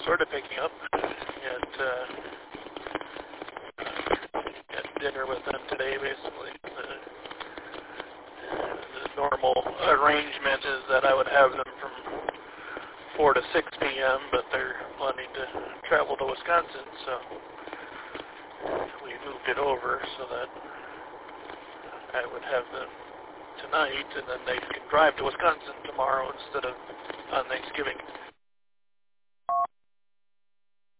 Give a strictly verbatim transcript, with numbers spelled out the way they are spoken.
sort of picking up. At, uh, at dinner with them today, basically. The, the normal arrangement is that I would have them from four to six p.m., but they're wanting to travel to Wisconsin, so we moved it over so that I would have them tonight, and then they can drive to Wisconsin tomorrow instead of on Thanksgiving.